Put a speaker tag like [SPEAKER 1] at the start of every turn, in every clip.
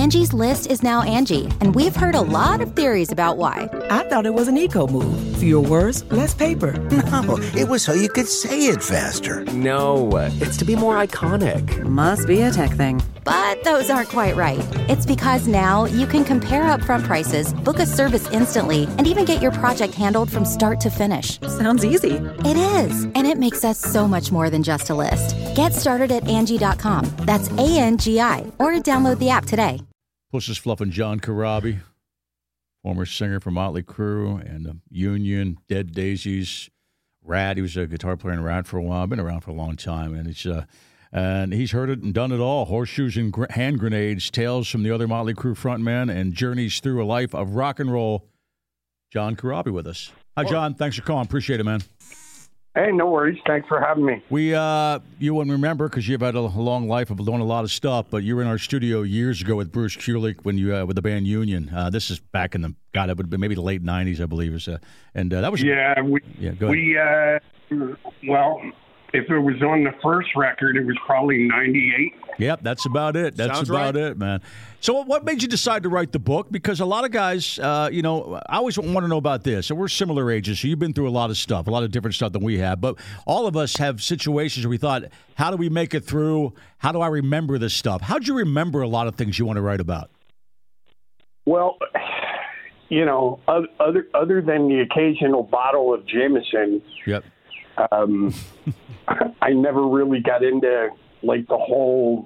[SPEAKER 1] Angie's List is now Angie, and we've heard a lot of theories about why.
[SPEAKER 2] I thought it was an eco move. Fewer words, less paper.
[SPEAKER 3] No, it was so you could say it faster.
[SPEAKER 4] No, it's to be more iconic.
[SPEAKER 2] Must be a tech thing.
[SPEAKER 1] But those aren't quite right. It's because now you can compare upfront prices, book a service instantly, and even get your project handled from start to finish.
[SPEAKER 2] Sounds easy.
[SPEAKER 1] It is, and it makes us so much more than just a list. Get started at Angie.com. That's ANGI, or download the app today.
[SPEAKER 5] Puss Fluff and John Corabi, former singer for Motley Crue and Union, Dead Daisies, Rad. He was a guitar player in Rad for a while. Been around for a long time, and he's heard it and done it all. Horseshoes and hand grenades, tales from the other Motley Crue frontman, and journeys through a life of rock and roll. John Corabi with us. Hi, John. Thanks for calling. Appreciate it, man.
[SPEAKER 6] Hey, no worries. Thanks for having me.
[SPEAKER 5] You wouldn't remember because you've had a long life of doing a lot of stuff, but you were in our studio years ago with Bruce Kulick when you with the band Union. This is back in it would have been maybe the late '90s, I believe. That was go ahead.
[SPEAKER 6] Well, if it was on the first record, it was probably '98.
[SPEAKER 5] Yep, that's about it. That's about it, man. So what made you decide to write the book? Because a lot of guys, I always want to know about this. And we're similar ages, so you've been through a lot of stuff, a lot of different stuff than we have. But all of us have situations where we thought, how do we make it through? How do I remember this stuff? How'd you remember a lot of things you want to write about?
[SPEAKER 6] Well, other than the occasional bottle of Jameson,
[SPEAKER 5] yep.
[SPEAKER 6] I never really got into like the whole,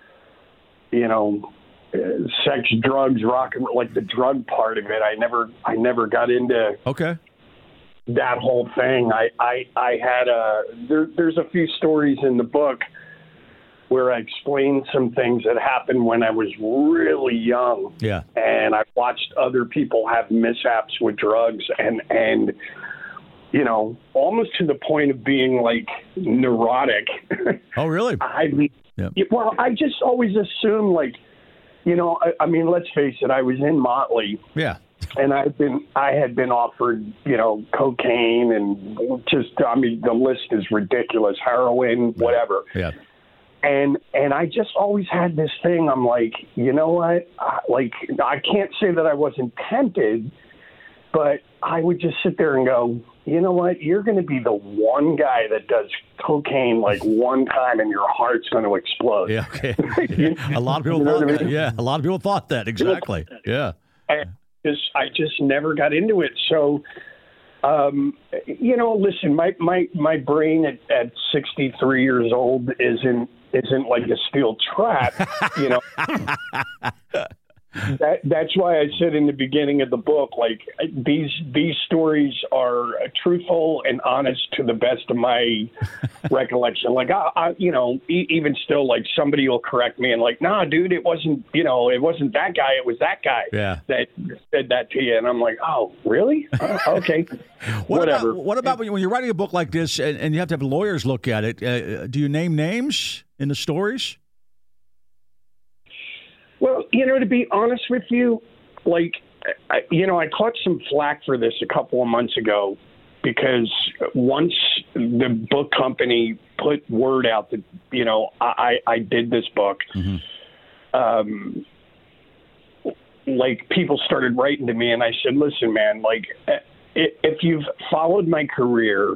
[SPEAKER 6] sex, drugs, rock and like the drug part of it. I never got into that whole thing. I had there's a few stories in the book where I explained some things that happened when I was really young.
[SPEAKER 5] Yeah.
[SPEAKER 6] And I watched other people have mishaps with drugs and almost to the point of being like neurotic.
[SPEAKER 5] Oh, really?
[SPEAKER 6] Well, I just always assumed like, I mean, let's face it, I was in Motley.
[SPEAKER 5] Yeah.
[SPEAKER 6] And I had been offered, cocaine and the list is ridiculous, heroin, whatever.
[SPEAKER 5] Yeah.
[SPEAKER 6] And I just always had this thing. I'm like, you know what? I can't say that I wasn't tempted, but I would just sit there and go, you know what? You're going to be the one guy that does cocaine like one time and your heart's going to explode.
[SPEAKER 5] Yeah, okay. A lot of people thought that. Yeah, a lot of people thought that. Exactly. Yeah.
[SPEAKER 6] I just never got into it. So, listen, my brain at 63 years old isn't like a steel trap, That's why I said in the beginning of the book, like these stories are truthful and honest to the best of my recollection. Like even still, like somebody will correct me and like, nah, dude, it wasn't that guy. It was that guy that said that to you. And I'm like, oh, really? Okay. Whatever.
[SPEAKER 5] What about when you're writing a book like this and you have to have lawyers look at it? Do you name names in the stories?
[SPEAKER 6] Well, to be honest with you, like, I caught some flack for this a couple of months ago because once the book company put word out that, I did this book, like people started writing to me and I said, listen, man, like if you've followed my career,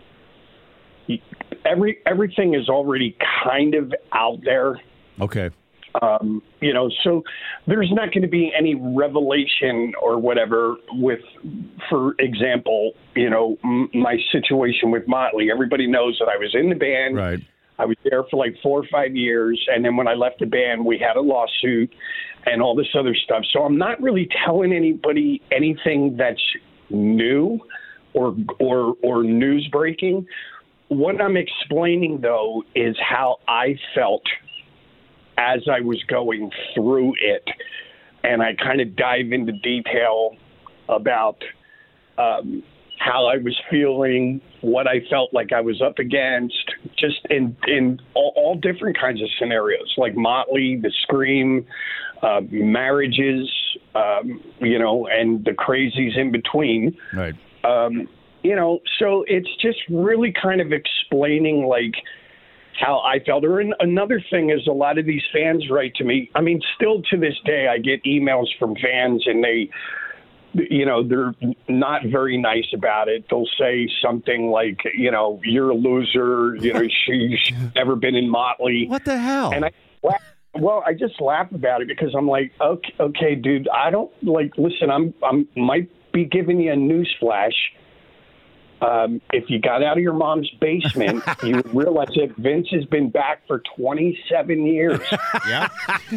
[SPEAKER 6] everything is already kind of out there.
[SPEAKER 5] Okay.
[SPEAKER 6] So there's not going to be any revelation or whatever with, for example, my situation with Motley. Everybody knows that I was in the band.
[SPEAKER 5] Right.
[SPEAKER 6] I was there for like 4 or 5 years. And then when I left the band, we had a lawsuit and all this other stuff. So I'm not really telling anybody anything that's new or news breaking. What I'm explaining, though, is how I felt as I was going through it. And I kind of dive into detail about how I was feeling, what I felt like I was up against, just in all different kinds of scenarios, like Motley, the Scream, marriages, and the crazies in between.
[SPEAKER 5] Right.
[SPEAKER 6] So it's just really kind of explaining, like, how I felt. Or another thing is a lot of these fans write to me. I mean, still to this day, I get emails from fans and they're not very nice about it. They'll say something like, you're a loser. She's never been in Motley.
[SPEAKER 5] What the hell?
[SPEAKER 6] And I just laugh about it because I'm like, okay, dude, I don't listen, I'm might be giving you a news flash. If you got out of your mom's basement, you would realize that Vince has been back for 27 years.
[SPEAKER 7] Yeah.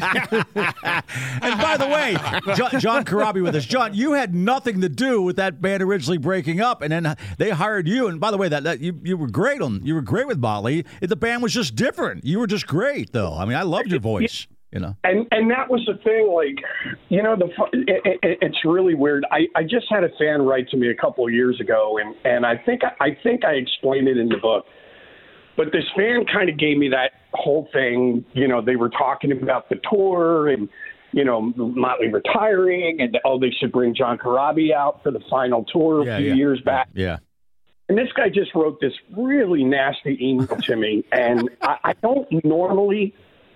[SPEAKER 5] And by the way, John Corabi with us. John, you had nothing to do with that band originally breaking up, and then they hired you. And by the way, that you were great with Motley. The band was just different. You were just great, though. I mean, I loved your voice. And
[SPEAKER 6] that was the thing, it's really weird. I just had a fan write to me a couple of years ago, and I think I explained it in the book. But this fan kind of gave me that whole thing. They were talking about the tour and, Motley retiring, and they should bring John Corabi out for the final tour a few years back.
[SPEAKER 5] Yeah.
[SPEAKER 6] And this guy just wrote this really nasty email to me, and I don't normally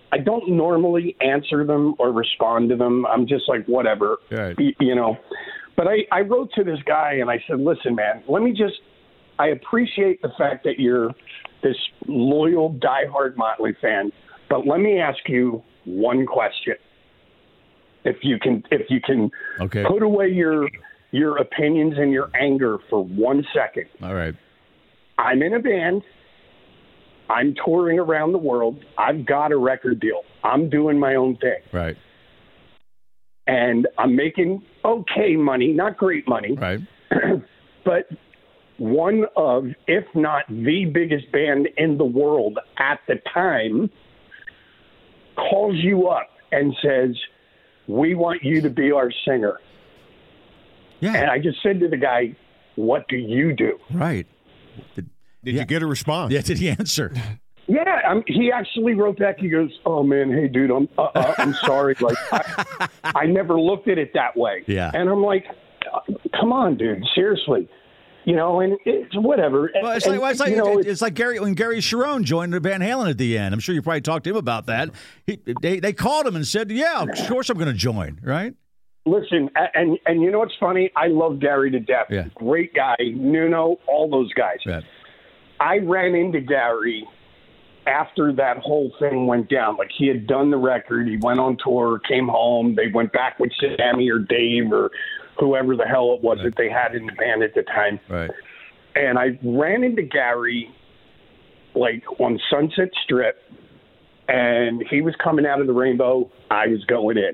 [SPEAKER 6] answer them or respond to them. I'm just like, whatever,
[SPEAKER 5] right.
[SPEAKER 6] But I wrote to this guy and I said, listen, man, I appreciate the fact that you're this loyal, diehard Motley fan, but let me ask you one question. If you can
[SPEAKER 5] okay.
[SPEAKER 6] Put away your opinions and your anger for 1 second.
[SPEAKER 5] All right.
[SPEAKER 6] I'm in a band. I'm touring around the world. I've got a record deal. I'm doing my own thing.
[SPEAKER 5] Right.
[SPEAKER 6] And I'm making okay money, not great money.
[SPEAKER 5] Right.
[SPEAKER 6] But one of, if not the biggest band in the world at the time, calls you up and says, we want you to be our singer. Yeah. And I just said to the guy, what do you do?
[SPEAKER 5] Right.
[SPEAKER 7] Did you get a response?
[SPEAKER 5] Yeah, did he answer?
[SPEAKER 6] Yeah, he actually wrote back. He goes, "Oh man, hey dude, I'm sorry. I never looked at it that way."
[SPEAKER 5] Yeah,
[SPEAKER 6] and I'm like, "Come on, dude, seriously." And it's whatever.
[SPEAKER 5] Well, it's like Gary when Gary Cherone joined Van Halen at the end. I'm sure you probably talked to him about that. They called him and said, "Yeah, of course I'm going to join." Right.
[SPEAKER 6] Listen, and what's funny? I love Gary to death.
[SPEAKER 5] Yeah.
[SPEAKER 6] Great guy, Nuno, all those guys.
[SPEAKER 5] Yeah.
[SPEAKER 6] I ran into Gary after that whole thing went down. He had done the record. He went on tour, came home. They went back with Sammy or Dave or whoever the hell it was that they had in the band at the time.
[SPEAKER 5] Right.
[SPEAKER 6] And I ran into Gary, on Sunset Strip, and he was coming out of the Rainbow. I was going in.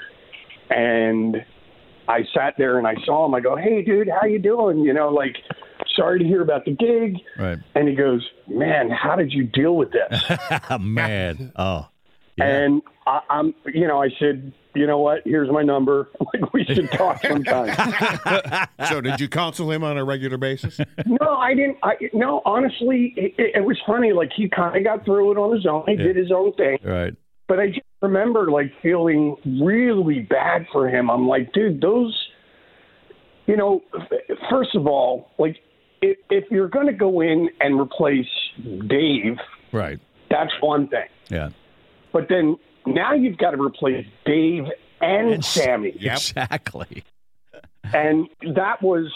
[SPEAKER 6] And I sat there and I saw him. I go, "Hey, dude, how you doing? Sorry to hear about the gig."
[SPEAKER 5] Right.
[SPEAKER 6] And he goes, "Man, how did you deal with this?"
[SPEAKER 5] Man. Oh. Yeah.
[SPEAKER 6] And I said, "You know what? Here's my number. We should talk sometime."
[SPEAKER 7] So did you counsel him on a regular basis?
[SPEAKER 6] No, I didn't. No, honestly, it was funny. He kind of got through it on his own. He did his own thing.
[SPEAKER 5] Right.
[SPEAKER 6] But I just remember feeling really bad for him. I'm like, dude, those, first of all, if you're going to go in and replace Dave,
[SPEAKER 5] right,
[SPEAKER 6] that's one thing.
[SPEAKER 5] Yeah.
[SPEAKER 6] But then now you've got to replace Dave and Sammy.
[SPEAKER 5] Yep. Exactly.
[SPEAKER 6] And that was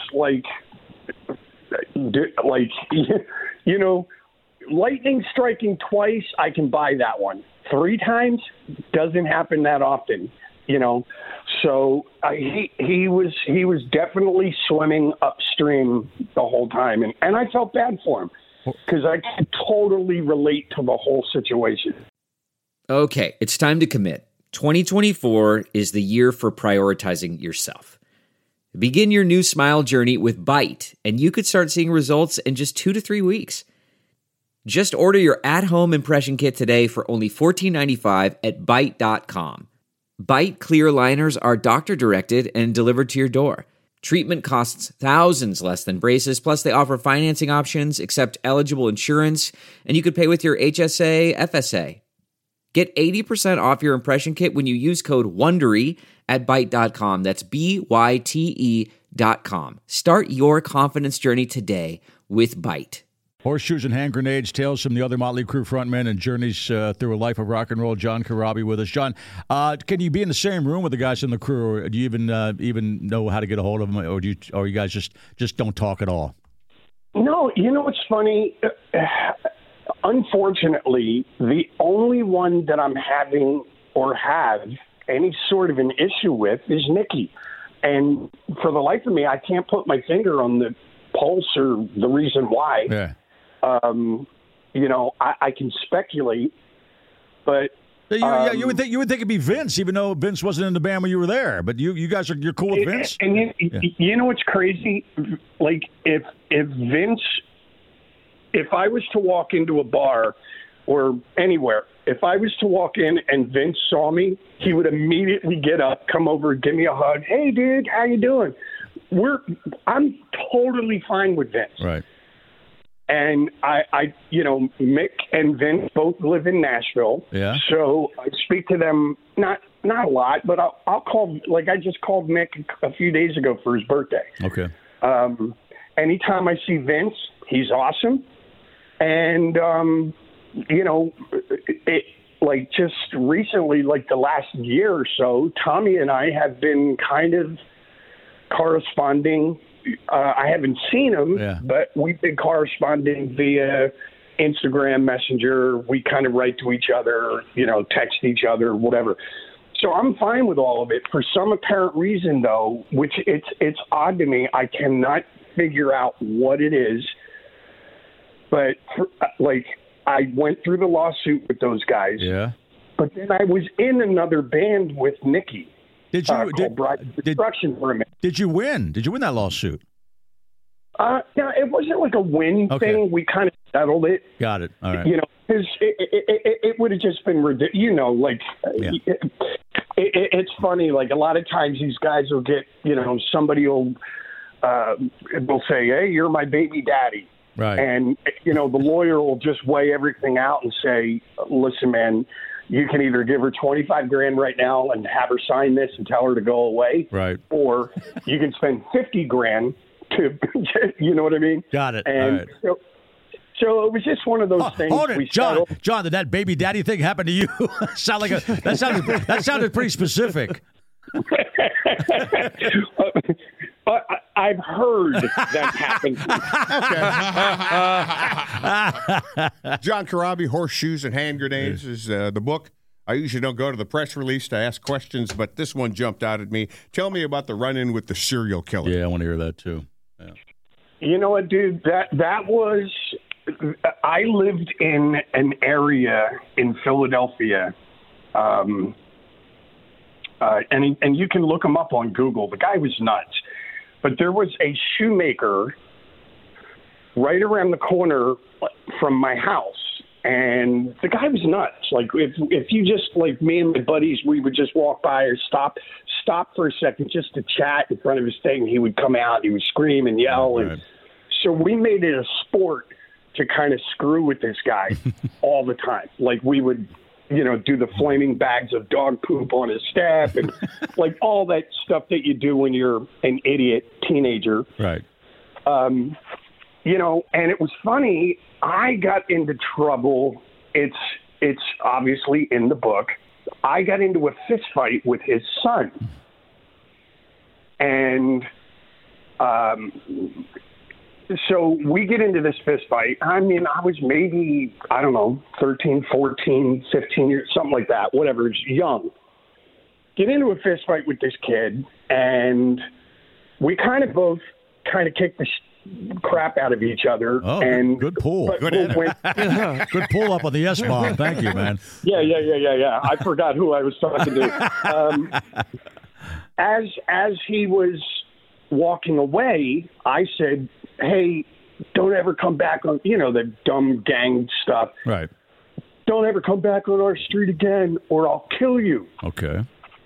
[SPEAKER 6] lightning striking twice, I can buy that one. 3 times doesn't happen that often, So he was definitely swimming upstream the whole time, and I felt bad for him because I could totally relate to the whole situation.
[SPEAKER 8] Okay, it's time to commit. 2024 is the year for prioritizing yourself. Begin your new smile journey with Byte, and you could start seeing results in just 2 to 3 weeks. Just order your at-home impression kit today for only $14.95 at Byte.com. Byte clear liners are doctor-directed and delivered to your door. Treatment costs thousands less than braces, plus they offer financing options, accept eligible insurance, and you could pay with your HSA, FSA. Get 80% off your impression kit when you use code WONDERY at Byte.com. That's BYTE.com. Start your confidence journey today with Byte.
[SPEAKER 5] Horseshoes and Hand Grenades, Tales from the Other Motley Crue frontmen and Journeys Through a Life of Rock and Roll. John Corabi with us. John, can you be in the same room with the guys in the crew, or do you even know how to get a hold of them, or you guys just don't talk at all?
[SPEAKER 6] No, you know what's funny? Unfortunately, the only one that I'm having or have any sort of an issue with is Nikki. And for the life of me, I can't put my finger on the pulse or the reason why.
[SPEAKER 5] Yeah.
[SPEAKER 6] I can speculate, but
[SPEAKER 5] you would think it'd be Vince, even though Vince wasn't in the band when you were there. But you're cool with Vince.
[SPEAKER 6] And you know what's crazy? Like if Vince, if I was to walk into a bar or anywhere, if I was to walk in and Vince saw me, he would immediately get up, come over, give me a hug. Hey, dude, how you doing? I'm totally fine with Vince.
[SPEAKER 5] Right.
[SPEAKER 6] And Mick and Vince both live in Nashville.
[SPEAKER 5] Yeah.
[SPEAKER 6] So I speak to them, not a lot, but I'll call, like I just called Mick a few days ago for his birthday.
[SPEAKER 5] Okay.
[SPEAKER 6] Anytime I see Vince, he's awesome. And, like just recently, like the last year or so, Tommy and I have been kind of corresponding. I haven't seen him, but we've been corresponding via Instagram Messenger. We kind of write to each other, text each other, whatever. So I'm fine with all of it. For some apparent reason, though, which it's odd to me, I cannot figure out what it is. But I went through the lawsuit with those guys.
[SPEAKER 5] Yeah. But
[SPEAKER 6] then I was in another band with Nikki.
[SPEAKER 5] Did you
[SPEAKER 6] called Bride of Destruction for a minute.
[SPEAKER 5] Did you win? Did you win that lawsuit?
[SPEAKER 6] No, it wasn't like a win thing. We kind of settled it.
[SPEAKER 5] Got it. All right.
[SPEAKER 6] Because it would have just been ridiculous. It's funny. Like a lot of times these guys will get, somebody will say, "Hey, you're my baby daddy."
[SPEAKER 5] Right.
[SPEAKER 6] And, the lawyer will just weigh everything out and say, "Listen, man, you can either give her $25,000 right now and have her sign this and tell her to go away.
[SPEAKER 5] Right.
[SPEAKER 6] Or you can spend $50,000 to, you know what I mean?"
[SPEAKER 5] Got it.
[SPEAKER 6] And
[SPEAKER 5] all right.
[SPEAKER 6] So it was just one of those things.
[SPEAKER 5] Hold it, John. John, did that baby daddy thing happen to you? That sounded pretty specific.
[SPEAKER 6] I've heard that happened.
[SPEAKER 7] Okay. John Corabi, Horseshoes and Hand Grenades is the book. I usually don't go to the press release to ask questions, but this one jumped out at me. Tell me about the run-in with the serial killer.
[SPEAKER 5] Yeah, I want to hear that too. Yeah.
[SPEAKER 6] You know what, dude? That was... I lived in an area in Philadelphia, and you can look him up on Google. The guy was nuts. But there was a shoemaker right around the corner from my house, and the guy was nuts. Like if you just, like me and my buddies, we would just walk by or stop for a second just to chat in front of his thing. He would come out, he would scream and yell,
[SPEAKER 5] right.
[SPEAKER 6] And so we made it a sport to kind of screw with this guy all the time. Like we would, do the flaming bags of dog poop on his step and like all that stuff that you do when you're an idiot teenager.
[SPEAKER 5] Right.
[SPEAKER 6] And it was funny. I got into trouble. It's obviously in the book. I got into a fist fight with his son. And, so we get into this fist fight. I mean, I was maybe, 13, 14, 15 years, something like that, whatever, young. Get into a fist fight with this kid, and we kind of both kicked the crap out of each other.
[SPEAKER 5] Oh,
[SPEAKER 6] and
[SPEAKER 5] good pull.
[SPEAKER 6] Good
[SPEAKER 5] Good pull up on the S-bomb. Thank you, man.
[SPEAKER 6] Yeah. I forgot who I was talking to. As he was walking away, I said, "Hey, don't ever come back on, the dumb gang stuff.
[SPEAKER 5] Right.
[SPEAKER 6] Don't ever come back on our street again or I'll kill you."
[SPEAKER 5] Okay.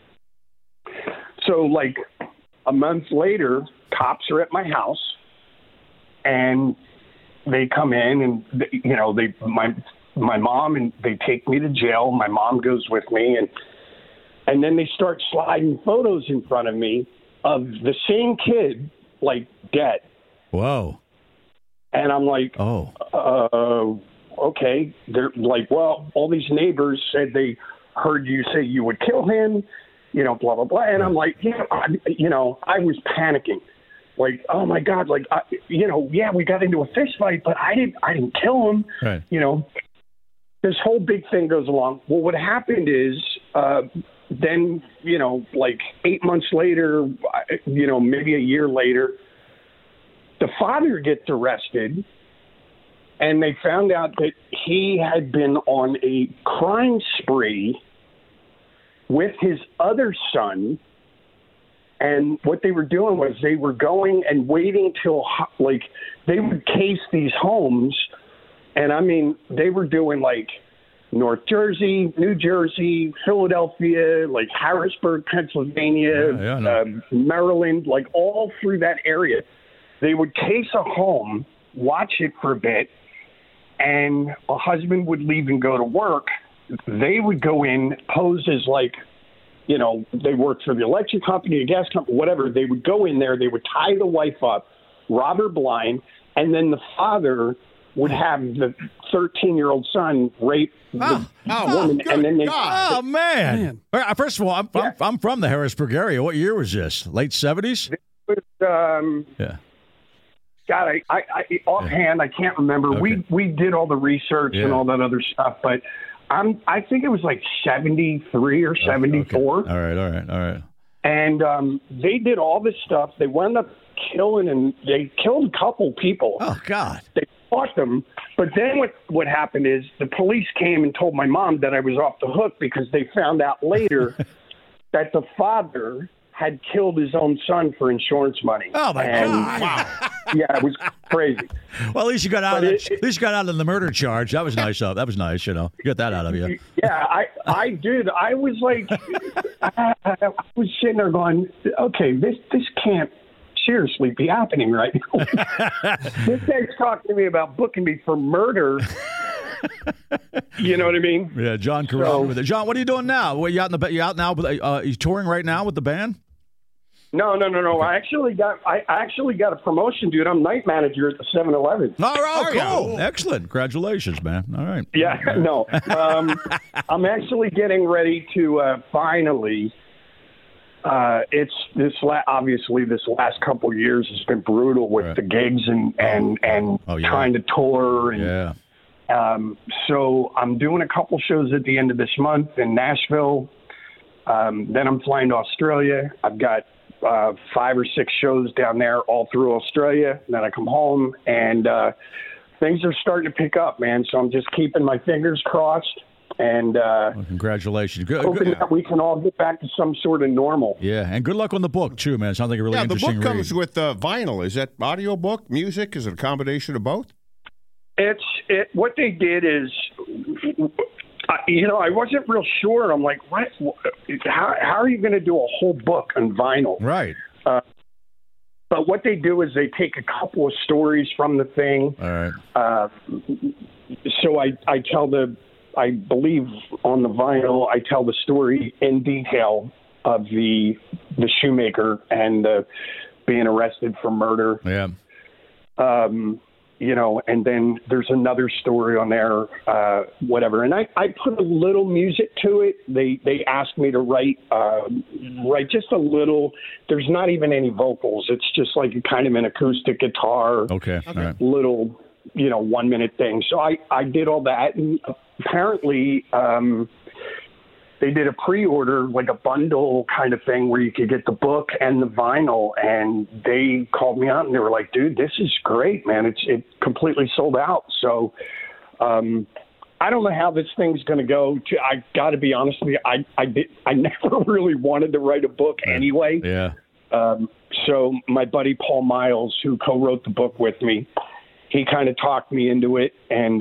[SPEAKER 6] So like a month later, cops are at my house and they come in and, my mom, and they take me to jail. My mom goes with me and then they start sliding photos in front of me of the same kid, like dead.
[SPEAKER 5] Whoa.
[SPEAKER 6] And I'm like, okay. They're like, well, all these neighbors said they heard you say you would kill him, blah, blah, blah. And I'm like, I was panicking. Like, oh my God, like, we got into a fist fight, but I didn't kill him.
[SPEAKER 5] Right.
[SPEAKER 6] This whole big thing goes along. Well, what happened is, then, like 8 months later, maybe a year later, the father gets arrested, and they found out that he had been on a crime spree with his other son. And what they were doing was they were going and waiting till, like, they would case these homes. And, I mean, they were doing, like, North Jersey, New Jersey, Philadelphia, like Harrisburg, Pennsylvania, Maryland, like all through that area. They would case a home, watch it for a bit, and a husband would leave and go to work. They would go in, pose as like, they worked for the electric company, the gas company, whatever. They would go in there, they would tie the wife up, rob her blind, and then the father would have the 13-year-old son rape the woman, and then they.
[SPEAKER 5] Oh man! First of all, I'm from the Harrisburg area. What year was this? Late 70s?
[SPEAKER 6] It was, God, I offhand I can't remember.
[SPEAKER 5] Okay.
[SPEAKER 6] We did all the research and all that other stuff, but I think it was like 73 or 74.
[SPEAKER 5] Okay. All right.
[SPEAKER 6] And they did all this stuff. They wound up killing, and they killed a couple people.
[SPEAKER 5] Oh God!
[SPEAKER 6] They fought them, but then what happened is the police came and told my mom that I was off the hook because they found out later that the father had killed his own son for insurance money.
[SPEAKER 5] Oh my God!
[SPEAKER 6] Wow. Yeah, it was crazy.
[SPEAKER 5] Well, at least you got out. At least you got out of the murder charge. That was nice. That was nice. Get that out of you.
[SPEAKER 6] Yeah, I did. I was like, I was sitting there going, okay, this can't seriously be happening right now. This guy's talking to me about booking me for murder. You know what I mean?
[SPEAKER 5] Yeah, John Carell with it. John, what are you doing now? You out now? You touring right now with the band?
[SPEAKER 6] No. Okay. I actually got a promotion, dude. I'm night manager at the 7-Eleven.
[SPEAKER 5] Oh, cool. Excellent. Congratulations, man. All right.
[SPEAKER 6] Yeah, no. I'm actually getting ready to finally. Obviously this last couple of years has been brutal with the gigs and trying to tour and so I'm doing a couple shows at the end of this month in Nashville. Then I'm flying to Australia. I've got 5 or 6 shows down there all through Australia. And then I come home and things are starting to pick up, man. So I'm just keeping my fingers crossed. And
[SPEAKER 5] congratulations.
[SPEAKER 6] Hoping that we can all get back to some sort of normal.
[SPEAKER 5] Yeah, and good luck on the book, too, man. It sounds like a really interesting read.
[SPEAKER 7] The book comes with vinyl. Is that audio book, music? Is it a combination of both?
[SPEAKER 6] What they did is, I wasn't real sure. I'm like, what? How are you going to do a whole book on vinyl?
[SPEAKER 5] Right.
[SPEAKER 6] But what they do is they take a couple of stories from the thing.
[SPEAKER 5] All right.
[SPEAKER 6] So I believe on the vinyl, I tell the story in detail of the shoemaker and being arrested for murder.
[SPEAKER 5] Yeah.
[SPEAKER 6] And then there's another story on there, whatever. And I put a little music to it. They asked me to write just a little. There's not even any vocals. It's just like kind of an acoustic guitar.
[SPEAKER 5] Okay. Right.
[SPEAKER 6] Little, 1 minute thing. So I did all that. And apparently, they did a pre-order, like a bundle kind of thing where you could get the book and the vinyl. And they called me out and they were like, dude, this is great, man. It completely sold out. So I don't know how this thing's going to go. I got to be honest with you. I never really wanted to write a book anyway.
[SPEAKER 5] Yeah.
[SPEAKER 6] So my buddy Paul Miles, who co-wrote the book with me, he kind of talked me into it. And,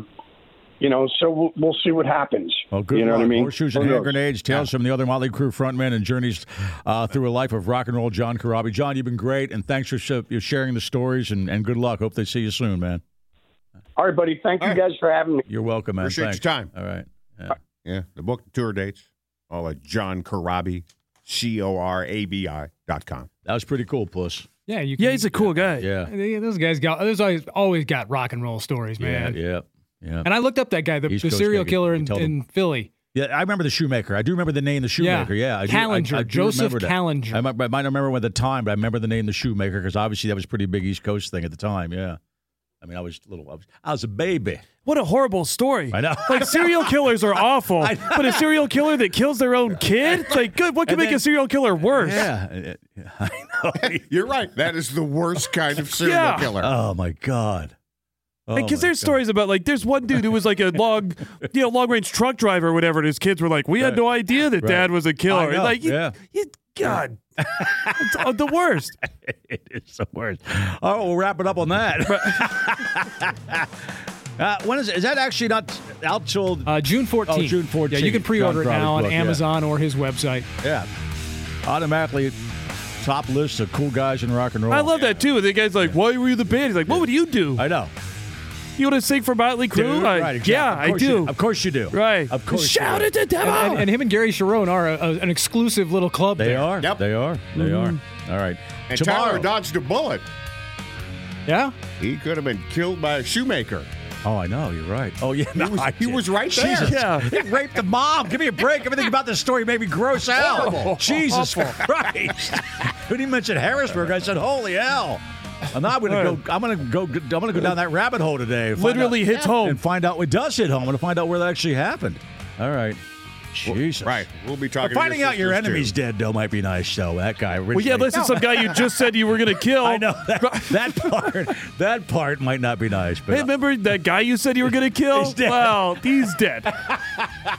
[SPEAKER 6] so we'll see what happens.
[SPEAKER 5] Well, good luck. What I mean? Horseshoes and Hand Grenades, tales from the other Motley Crue frontmen and journeys through a life of rock and roll, John Corabi. John, you've been great, and thanks for sharing the stories, and good luck. Hope they see you soon, man.
[SPEAKER 6] All right, buddy. Thank you guys for having me.
[SPEAKER 5] You're welcome, man.
[SPEAKER 7] Appreciate your time.
[SPEAKER 5] All right.
[SPEAKER 7] Yeah, the book, tour dates, all at John Corabi, CORABI.com.
[SPEAKER 5] That was pretty cool, Puss.
[SPEAKER 9] Yeah,
[SPEAKER 10] he's a cool guy.
[SPEAKER 5] Yeah.
[SPEAKER 9] Those guys always got rock and roll stories, man.
[SPEAKER 5] Yeah.
[SPEAKER 9] And I looked up that guy, the
[SPEAKER 5] East Coast
[SPEAKER 9] serial
[SPEAKER 5] guy,
[SPEAKER 9] killer
[SPEAKER 5] you tell
[SPEAKER 9] in Philly.
[SPEAKER 5] Yeah, I remember the Shoemaker. I do remember the name, the Shoemaker. Yeah,
[SPEAKER 9] Callinger, Joseph
[SPEAKER 5] remember that.
[SPEAKER 9] Callinger.
[SPEAKER 5] I might not remember at the time, but I remember the name, the Shoemaker, because obviously that was a pretty big East Coast thing at the time. Yeah, I mean, I was a baby.
[SPEAKER 10] What a horrible story.
[SPEAKER 5] I know.
[SPEAKER 10] Like, serial killers are awful, but a serial killer that kills their own kid? It's like, good. What can make a serial killer worse?
[SPEAKER 5] Yeah, I know.
[SPEAKER 7] You're right. That is the worst kind of serial killer.
[SPEAKER 5] Oh my God.
[SPEAKER 10] Because there's stories about, like, there's one dude who was like a long-range truck driver or whatever, and his kids were like, we had no idea that Dad was a killer. Like, God, it's the worst.
[SPEAKER 5] It is the worst. All right, we'll wrap it up on that. When is that actually not out till
[SPEAKER 9] June 14th?
[SPEAKER 5] Oh, June 14th.
[SPEAKER 9] Yeah, you can pre-order it now on
[SPEAKER 5] book,
[SPEAKER 9] Amazon or his website.
[SPEAKER 5] Yeah. Automatically top list of cool guys in rock and roll.
[SPEAKER 10] I love that, too. And the guy's like, why were you the band? He's like, what would you do?
[SPEAKER 5] I know.
[SPEAKER 10] You want to sing for Motley Crue?
[SPEAKER 5] Dude, right, exactly.
[SPEAKER 10] Yeah, I do.
[SPEAKER 5] Of course you do.
[SPEAKER 10] Right.
[SPEAKER 5] Of course.
[SPEAKER 10] Shout at the devil.
[SPEAKER 9] And him and Gary Sharon are an exclusive little club.
[SPEAKER 5] They
[SPEAKER 9] there.
[SPEAKER 5] are.
[SPEAKER 7] Yep.
[SPEAKER 5] They are. They are. All right.
[SPEAKER 7] And
[SPEAKER 5] Tomorrow.
[SPEAKER 7] Tyler dodged a bullet.
[SPEAKER 9] Yeah?
[SPEAKER 7] He could have been killed by a shoemaker.
[SPEAKER 5] Oh, I know. You're right. Oh, yeah.
[SPEAKER 7] He was right there.
[SPEAKER 5] Jesus.
[SPEAKER 10] Yeah.
[SPEAKER 5] He raped the mom. Give me a break. Everything about this story made me gross out.
[SPEAKER 7] Horrible.
[SPEAKER 5] Jesus Christ. When he mentioned Harrisburg, I said, holy hell. I'm gonna go down that rabbit hole today.
[SPEAKER 10] Literally hits home.
[SPEAKER 5] And find out. It does hit home. I'm gonna find out where that actually happened. All right. Jesus.
[SPEAKER 7] Right. We'll be talking.
[SPEAKER 5] Finding
[SPEAKER 7] to
[SPEAKER 5] out your
[SPEAKER 7] sisters,
[SPEAKER 5] enemy's
[SPEAKER 7] too.
[SPEAKER 5] dead, though, might be nice, though. That guy.
[SPEAKER 10] Well, yeah, listen, some guy you just said you were going to kill.
[SPEAKER 5] I know. That part might not be nice. But
[SPEAKER 10] Hey, remember that guy you said you were going to kill?
[SPEAKER 5] He's dead.
[SPEAKER 10] Well, he's dead.